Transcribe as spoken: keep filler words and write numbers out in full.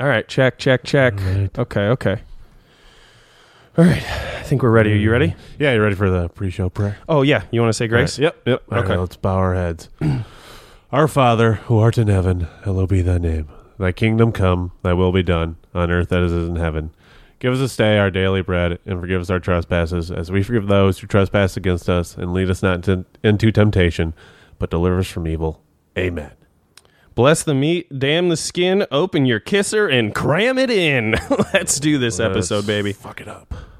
All right, check, check, check. Right. Okay, okay. All right, I think we're ready. Are you ready? Yeah, you ready for the pre-show prayer? Oh, yeah. You want to say grace? Right. Yep, yep. All Okay. right, let's bow our heads. Our Father, who art in heaven, hallowed be thy name. Thy kingdom come, thy will be done, on earth as it is in heaven. Give us this day our daily bread, and forgive us our trespasses, as we forgive those who trespass against us, and lead us not into, into temptation, but deliver us from evil. Amen. Bless the meat, damn the skin, open your kisser, and cram it in. Let's do this Let's episode, baby. Fuck it up.